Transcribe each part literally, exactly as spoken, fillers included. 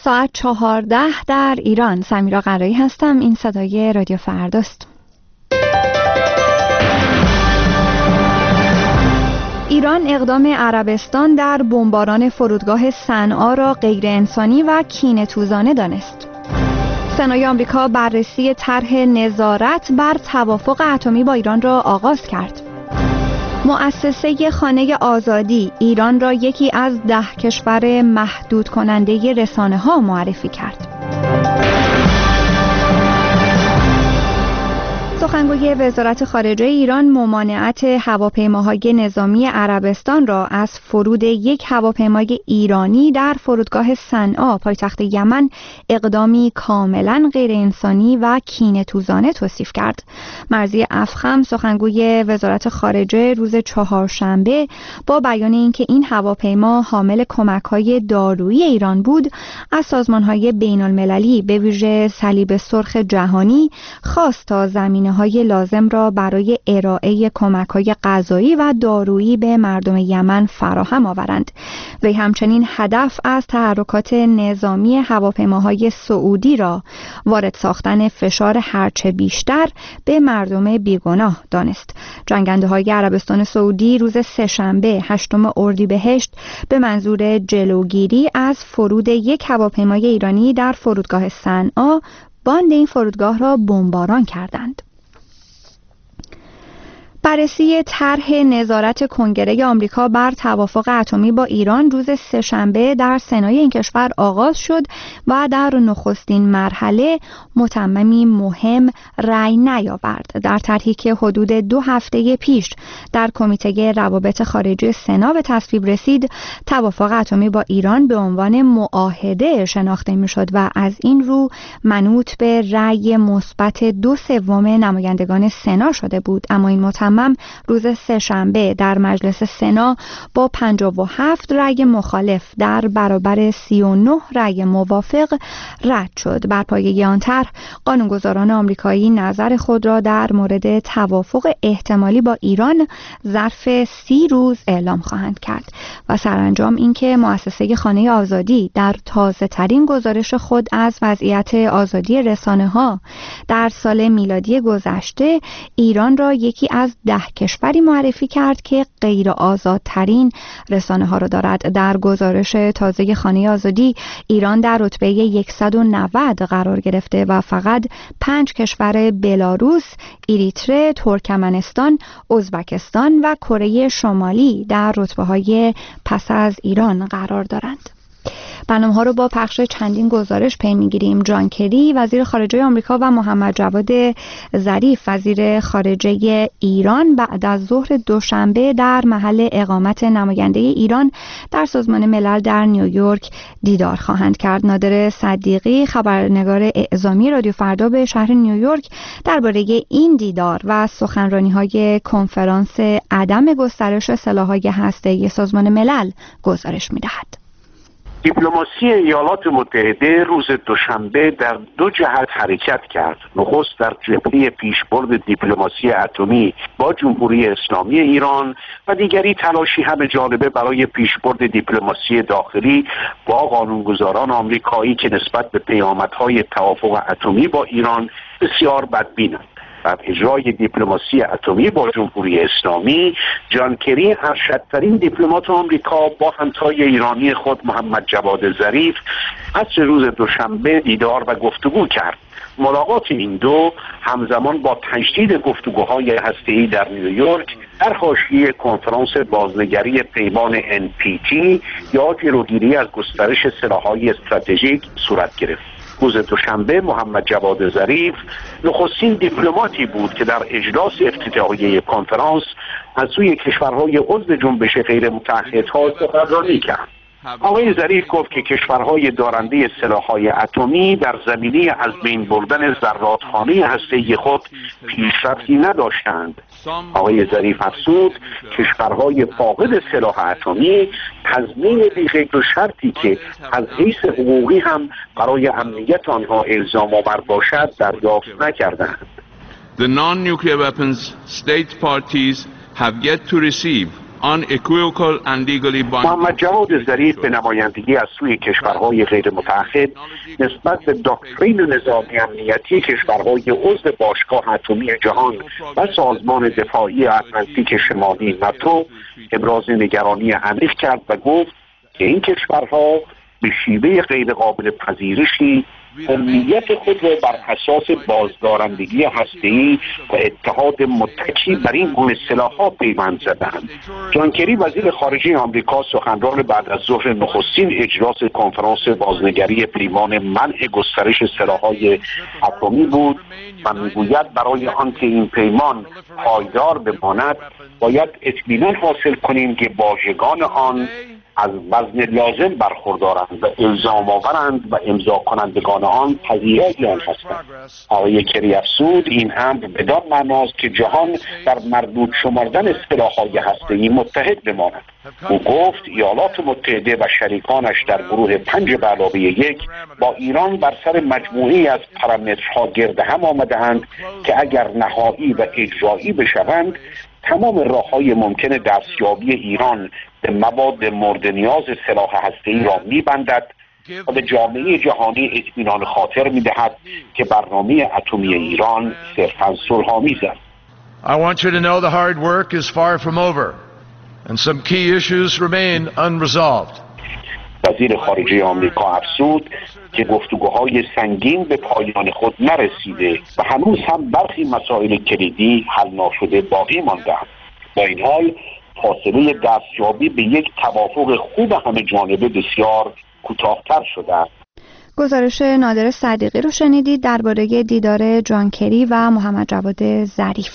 ساعت چهارده در ایران. سمیرا قرایی هستم. این صدای رادیو فرداست. ایران اقدام عربستان در بمباران فرودگاه صنعا را غیر انسانی و کینه‌توزانه دانست. سنای آمریکا بررسی طرح نظارت بر توافق اتمی با ایران را آغاز کرد. مؤسسه خانه آزادی ایران را یکی از ده کشور محدود کننده رسانه‌ها معرفی کرد. سخنگوی وزارت خارجه ایران ممانعت هواپیماهای نظامی عربستان را از فرود یک هواپیمای ایرانی در فرودگاه صنعا پایتخت یمن اقدامی کاملا غیر انسانی و کینه‌توزانه توصیف کرد. مرضی افخم سخنگوی وزارت خارجه روز چهارشنبه با بیان اینکه این هواپیما حامل کمک‌های دارویی ایران بود، از سازمان‌های بین‌المللی به ویژه صلیب سرخ جهانی خواست تا زمینه های لازم را برای ارائه کمک‌های غذایی و دارویی به مردم یمن فراهم آورند. وی همچنین هدف از تحرکات نظامی هواپیماهای سعودی را وارد ساختن فشار هرچه بیشتر به مردم بیگناه دانست. جنگنده‌های عربستان سعودی روز سه‌شنبه هشتم اردیبهشت به منظور جلوگیری از فرود یک هواپیمای ایرانی در فرودگاه صنعا باند این فرودگاه را بمباران کردند. بررسی طرح نظارت کنگره آمریکا بر توافق اتمی با ایران روز سه‌شنبه در سنای این کشور آغاز شد و در نخستین مرحله متممی مهم رأی نیاورد. در طرحی که حدود دو هفته پیش در کمیته روابط خارجی سنا به تصویب رسید، توافق اتمی با ایران به عنوان معاهده شناخته می‌شد و از این رو منوط به رأی مثبت دو سوم نمایندگان سنا شده بود. اما این متمم روز سه‌شنبه در مجلس سنا با پنجاه و هفت رأی مخالف در برابر سی و نه رأی موافق رد شد. بر پایه آن طرح قانونگذاران آمریکایی نظر خود را در مورد توافق احتمالی با ایران ظرف سی روز اعلام خواهند کرد و سرانجام اینکه مؤسسه خانه آزادی در تازه ترین گزارش خود از وضعیت آزادی رسانه‌ها در سال میلادی گذشته ایران را یکی از ده کشوری معرفی کرد که غیر آزادترین رسانه ها را دارد. در گزارش تازه خانه آزادی ایران در رتبه صد و نود قرار گرفته و فقط پنج کشور بلاروس، اریتره، ترکمنستان، ازبکستان و کره شمالی در رتبه های پس از ایران قرار دارند. برنامه ها رو با پخش چندین گزارش پی میگیریم. جان کری وزیر خارجه آمریکا و محمد جواد ظریف وزیر خارجه ایران بعد از ظهر دوشنبه در محل اقامت نماینده ایران در سازمان ملل در نیویورک دیدار خواهند کرد. نادر صدیقی خبرنگار اعزامی رادیو فردا به شهر نیویورک درباره این دیدار و سخنرانی‌های کنفرانس عدم گسترش سلاح‌های هسته‌ای سازمان ملل گزارش می‌دهد. دیپلماسی ایالات متحده روز دوشنبه در دو جهت حرکت کرد. نخست در جبهه پیشبرد دیپلماسی اتمی با جمهوری اسلامی ایران و دیگری تلاشی همه جانبه برای پیشبرد دیپلماسی داخلی با قانونگذاران آمریکایی که نسبت به پیامدهای توافق اتمی با ایران بسیار بدبینند. در اجرای دیپلماسی اتمی با جمهوری اسلامی، جان کری ارشدترین دیپلمات آمریکا با همتای ایرانی خود محمد جواد ظریف عصر روز دوشنبه دیدار و گفتگو کرد. ملاقات این دو همزمان با تجدید گفتگوهای هسته‌ای در نیویورک در حاشیه کنفرانس بازنگری پیمان ان پی تی یا جلوگیری از گسترش سلاح‌های استراتژیک صورت گرفت. روز دوشنبه محمد جواد ظریف نخستین دیپلماتی بود که در اجلاس افتتاحیه کنفرانس از سوی کشورهای عضو جنبش غیر متحدها سخنرانی کرد. آقای ظریف گفت که کشورهای دارنده سلاح‌های اتمی در زمینه از بین بردن ذراتخانه هسته‌ای خود پیشرفتی نداشتند. آقای ظریف افزود کشورهای فاقد سلاح اتمی تضمین بی‌قید و شرطی که از حیث حقوقی هم برای امنیت آنها الزام آور باشد دریافت نکردند. The non-nuclear weapons state parties have yet to receive محمد جواد ظریف به نمایندگی از سوی کشورهای غیر متحد نسبت به داکترین نظامی امنیتی کشورهای عضو باشگاه اتمی جهان و سازمان دفاعی اتلانتیک شمالی ناتو ابراز نگرانی عمیق کرد و گفت که این کشورها به شیوه غیر قابل پذیرشی هویت خود را بر اساس بازدارندگی هسته‌ای و اتحاد متکی بر این گونه سلاح‌ها پیوند زدند. جان کری وزیر خارجه آمریکا سخنران بعد از ظهر نخستین اجلاس کنفرانس بازنگری پیمان منع گسترش سلاح‌های اتمی بود و میگوید برای آنکه این پیمان پایدار بماند باید اطمینان حاصل کنیم که واژگان آن از وزن لازم برخوردارند و الزام آورند و امضا کنندگان آن پذیرای آن هستند. آقای کری افزود این امر بدان معناست که جهان در مردود شمردن سلاح‌های هسته‌ای متحد بماند. او گفت ایالات متحده و شریکانش در گروه پنج به علاوه یک با ایران بر سر مجموعی از پارامترها گرد هم آمده‌اند که اگر نهایی و اجرایی بشوند تمام راه‌های ممکن دستیابی ایران به مواد مورد نیاز سلاح هسته‌ای را می‌بندد و به جامعه جهانی اطمینان خاطر می‌دهد که برنامه اتمی ایران صرفاً صلح‌آمیز است. I want you to know the hard work is far from over and some key issues remain unresolved. وزیر خارجه آمریکا افزود که گفتگوهای سنگین به پایان خود نرسیده و هنوز هم برخی مسائل کلیدی حل ناشده باقی مانده‌اند. با این حال فاصله دستیابی به یک توافق خوب همه جانبه بسیار کوتاه‌تر شده است. گزارش نادر صدیقی رو شنیدید درباره دیدار جان کری و محمد جواد ظریف.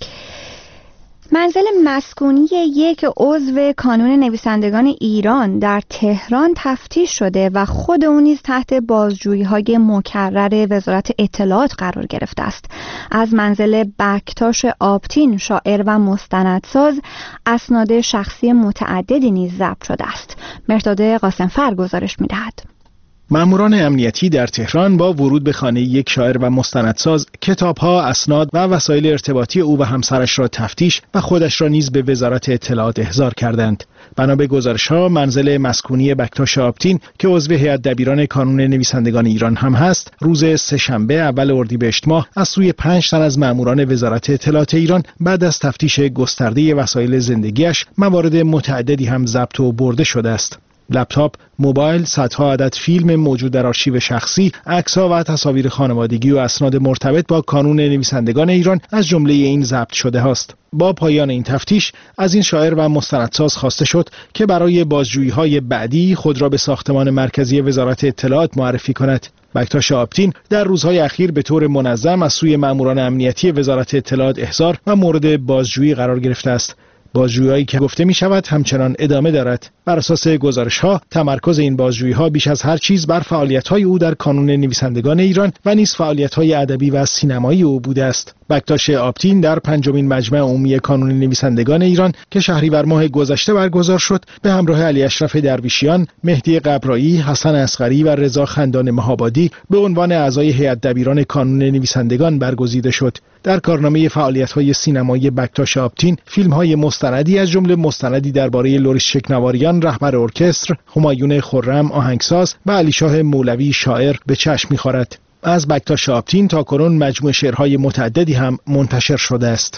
منزل مسکونی یک عضو کانون نویسندگان ایران در تهران تفتیش شده و خود او نیز تحت بازجویی‌های مکرر وزارت اطلاعات قرار گرفته است. از منزل بکتاش آبتین شاعر و مستندساز اسناد شخصی متعددی نیز ضبط شده است. مرداد قاسمفر گزارش می‌دهد. ماموران امنیتی در تهران با ورود به خانه یک شاعر و مستندساز کتاب‌ها، اسناد و وسایل ارتباطی او و همسرش را تفتیش و خودش را نیز به وزارت اطلاعات احضار کردند. بنا به گزارش‌ها منزل مسکونی بکتاش آبتین که عضو هیئت دبیران کانون نویسندگان ایران هم هست، روز سه‌شنبه اول اردیبهشت ماه از سوی پنج تن از ماموران وزارت اطلاعات ایران بعد از تفتیش گسترده وسایل زندگیش موارد متعددی هم ضبط و برده شده است. لپتاپ، موبایل، صدها عدد فیلم موجود در آرشیو شخصی، عکس‌ها و تصاویر خانوادگی و اسناد مرتبط با کانون نویسندگان ایران از جمله این ضبط شده است. با پایان این تفتیش از این شاعر و مستندساز خواسته شد که برای بازجویی‌های بعدی خود را به ساختمان مرکزی وزارت اطلاعات معرفی کند. بکتاش آبتین در روزهای اخیر به طور منظم از سوی ماموران امنیتی وزارت اطلاعات احضار و مورد بازجویی قرار گرفته است. بازجویی‌هایی که گفته می شود همچنان ادامه دارد. بر اساس گزارش‌ها تمرکز این بازجویی‌ها بیش از هر چیز بر فعالیت‌های او در کانون نویسندگان ایران و نیز فعالیت‌های ادبی و سینمایی او بوده است. بکتاش آبتین در پنجمین مجمع عمومی کانون نویسندگان ایران که شهریور ماه گذشته برگزار شد به همراه علی اشرف درویشیان، مهدی قبرایی، حسن اصغری و رضا خندان مهابادی به عنوان اعضای هیئت دبیران کانون نویسندگان برگزیده شد. در کارنامه فعالیت‌های سینمایی بکتاش آبتین فیلم‌های مستندی از جمله مستندی درباره لوریس شکنواریان رهبر ارکستر، همایون خرم آهنگساز و علیشاه مولوی شاعر به چشم می‌خورد. از بکتاش آبتین تا کنون مجموع شعرهای متعددی هم منتشر شده است.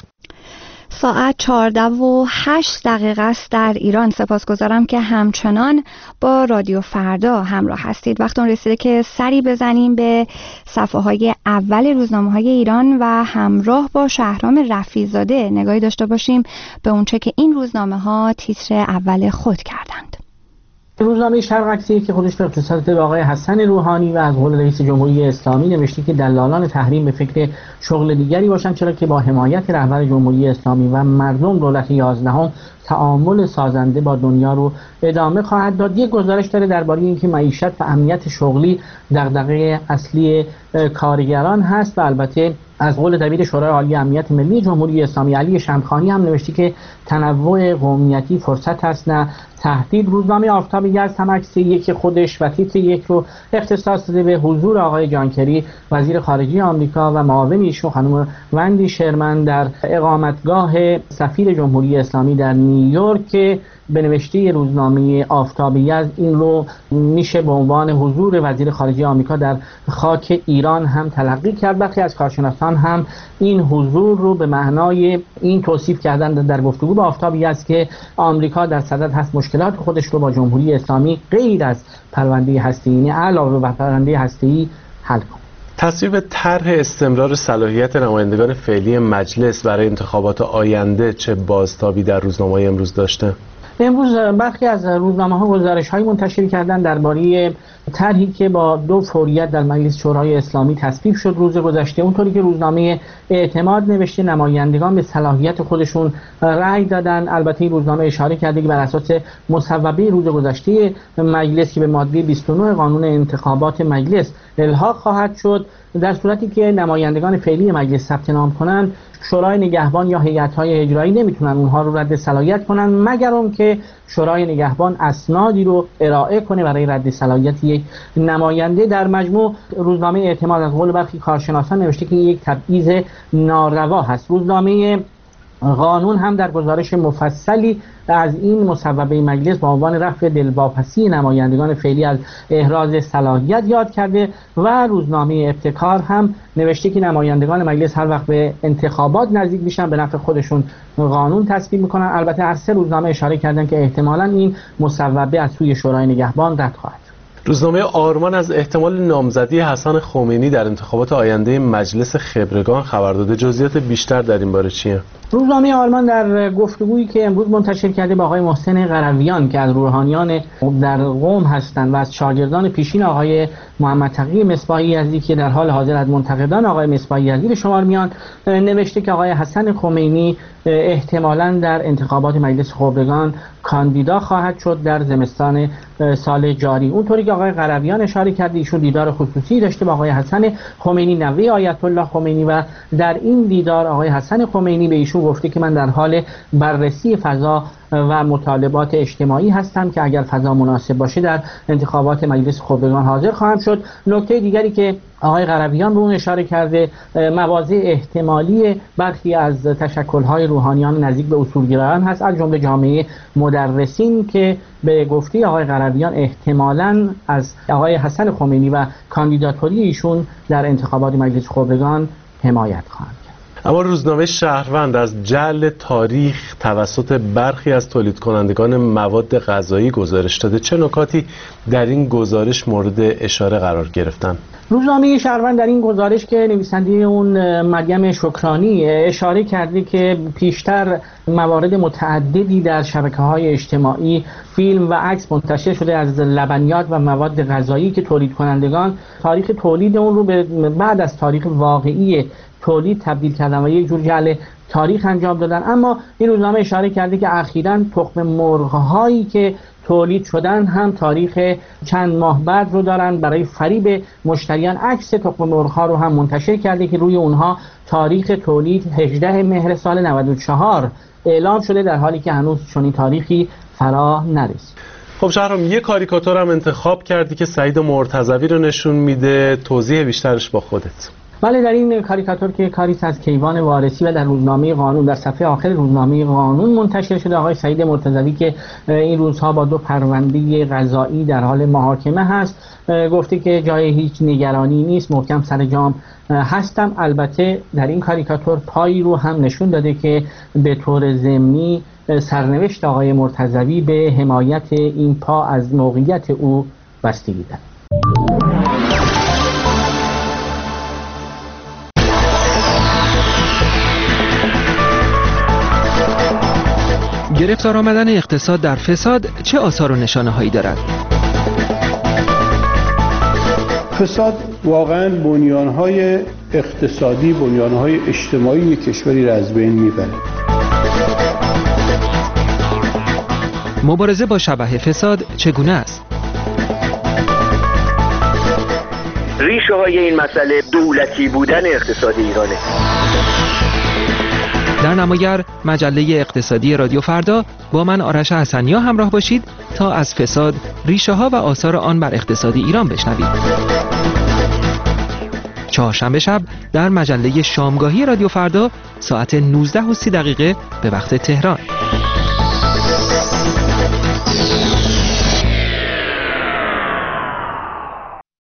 ساعت چهارده و هشت دقیقه است در ایران. سپاسگزارم که همچنان با رادیو فردا همراه هستید. وقتون رسیده که سری بزنیم به صفحه های اول روزنامه های ایران و همراه با شهرام رفیع‌زاده نگاهی داشته باشیم به اونچه که این روزنامه ها تیتر اول خود کردند. روزنامه شرق عکسی که خودش به اختصاص به آقای حسن روحانی و از قول رئیس جمهوری اسلامی نوشته که دلالان تحریم به فکر شغل دیگری باشند، چرا که با حمایت رهبر جمهوری اسلامی و مردم دولت یازدهم تعامل سازنده با دنیا رو ادامه خواهد داد. یک گزارش داره درباره اینکه معیشت و امنیت شغلی دغدغه اصلی کارگران هست و البته از قول دبیر شورای عالی امنیت ملی جمهوری اسلامی علی شمخانی هم نوشته که تنوع قومیتی فرصت است نه تهدید. روزنامه آفتاب یزد هم عکس یک خودش و تیتر یک رو اختصاص داده به حضور آقای جان کری وزیر خارجه آمریکا و معاون ایشون خانم وندی شرمن در اقامتگاه سفیر جمهوری اسلامی در نیویورک که به نوشته روزنامه آفتاب یزد این رو میشه به عنوان حضور وزیر خارجه آمریکا در خاک ایران هم تلقی کرد. برخی از کارشناسان هم این حضور رو به معنای این توصیف کردن در گفتگو با آفتاب یزد که آمریکا در صدد هست مشکلات خودش رو با جمهوری اسلامی غیر از پرونده هسته‌ای علاوه بر پرونده هسته‌ای حل کنه. تصویب طرح استمرار صلاحیت نمایندگان فعلی مجلس برای انتخابات آینده چه بازتابی در روزنامه‌های امروز داشته؟ امروز برخی از روزنامه‌ها گزارش‌های منتشر کردن درباره طرحی که با دو فوریت در مجلس شورای اسلامی تصویب شد روز گذشته. اونطوری که روزنامه اعتماد نوشته نمایندگان به صلاحیت خودشون رأی دادن. البته این روزنامه اشاره کرده که بر اساس مصوبه روز گذشته مجلس که به ماده بیست و نه قانون انتخابات مجلس الحاق خواهد شد، در صورتی که نمایندگان فعلی مجلس ثبت نام کنند شورای نگهبان یا هیئت‌های اجرایی نمیتونن اونها رو رد صلاحیت کنن مگر اونکه شورای نگهبان اسنادی رو ارائه کنه برای رد صلاحیت یک نماینده. در مجموع روزنامه اعتماد از قول برخی کارشناسان نوشته که یک تبعیض ناروا هست. روزنامه قانون هم در گزارش مفصلی از این مصوبه مجلس با عنوان رفع دلواپسی نمایندگان فعلی از احراز صلاحیت یاد کرده و روزنامه ابتکار هم نوشته که نمایندگان مجلس هر وقت به انتخابات نزدیک میشن به نفع خودشون قانون تصویب میکنن. البته هر سه روزنامه اشاره کردن که احتمالاً این مصوبه از سوی شورای نگهبان رد خواهد. روزنامه آرمان از احتمال نامزدی حسن خمینی در انتخابات آینده مجلس خبرگان خبر داده. جزئیات بیشتر در این باره چیه؟ روزنامه آرمان در گفتگویی که امروز منتشر کرده با آقای محسن قرویان که از روحانیان در قم هستند و از شاگردان پیشین آقای محمد تقی مصباحی یزدی که در حال حاضر از منتقدان آقای مصباحی یزدی به شمار میان، نوشته که آقای حسن خمینی احتمالاً در انتخابات مجلس خبرگان کاندیدا خواهد شد در زمستان سال جاری. اونطوری که آقای قرویان اشاره کرده ایشون دیدار خصوصی داشته با آقای حسن خمینی نوه آیت الله خمینی و در این دیدار آقای حسن خمینی به ایشون گفته که من در حال بررسی فضا و مطالبات اجتماعی هستم که اگر فضا مناسب باشه در انتخابات مجلس خبرگان حاضر خواهم شد. نکته دیگری که آقای قرویان به اون اشاره کرده مواضع احتمالی برخی از تشکل‌های روحانیان نزدیک به اصولگرایان هست، از جمله جامعه مدرسین که به گفته آقای قرویان احتمالاً از آقای حسن خمینی و کاندیداتوری ایشون در انتخابات مجلس خبرگان حمایت خواهند. اما روزنامه شهروند از جعل تاریخ توسط برخی از تولید کنندگان مواد غذایی گزارش داده. چه نکاتی در این گزارش مورد اشاره قرار گرفتن؟ روزنامه شهروند در این گزارش که نویسنده اون مریم شکرانی اشاره کرده که پیشتر موارد متعددی در شبکه‌های اجتماعی فیلم و عکس منتشر شده از لبنیات و مواد غذایی که تولید کنندگان تاریخ تولید اون رو به بعد از تاریخ واقعی تولید تبدیل کردن و یک جور جعل تاریخ انجام دادن. اما این روزنامه اشاره کرده که اخیراً تخم مرغ‌هایی که تولید شدن هم تاریخ چند ماه بعد رو دارن. برای فریب مشتریان عکس تخم مرغ‌ها رو هم منتشر کرده که روی اونها تاریخ تولید هجدهم مهر سال نود و چهار اعلام شده در حالی که هنوز چنین تاریخی فرا نرسید. خب شهرام، یه کاریکاتور هم انتخاب کردی که سعید مرتضوی رو نشون میده، توضیح بیشترش با خودت. بله، در این کاریکاتور که کاریست از کیوان وارثی و در روزنامه قانون در صفحه آخر روزنامه قانون منتشر شده، آقای سعید مرتضوی که این روزها با دو پرونده قضایی در حال محاکمه هست گفته که جای هیچ نگرانی نیست، محکم سر جام هستم. البته در این کاریکاتور پایی رو هم نشون داده که به طور ضمنی سرنوشت آقای مرتضوی به حمایت این پا از موقعیت او بستگی دارد. گرفتار آمدن اقتصاد در فساد چه آثار و نشانه هایی دارد؟ فساد واقعا بنیانهای اقتصادی، بنیانهای اجتماعی کشوری را از بین میبره. مبارزه با شبح فساد چگونه است؟ ریشه های این مسئله دولتی بودن اقتصاد ایرانه. در نماگر مجله اقتصادی رادیو فردا با من آرش حسنیا همراه باشید تا از فساد، ریشه ها و آثار آن بر اقتصاد ایران بشنوید. چهارشنبه شب در مجله شامگاهی رادیو فردا ساعت نوزده و سی دقیقه به وقت تهران.